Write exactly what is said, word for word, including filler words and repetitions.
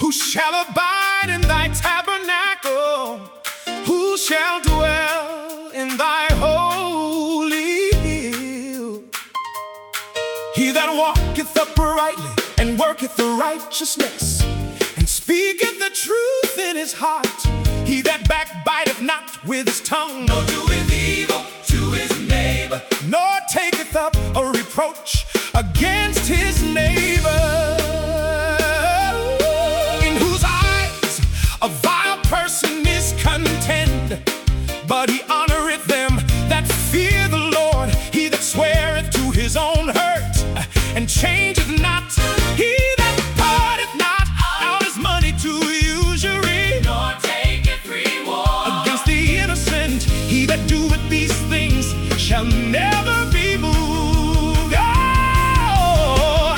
Who shall abide in thy tabernacle? Who shall dwell in thy holy hill? He that walketh uprightly and worketh the righteousness, and speaketh the truth in his heart. He that backbiteth not with his tongue, nor doeth evil to his neighbor, nor taketh up a reproach against his neighbor.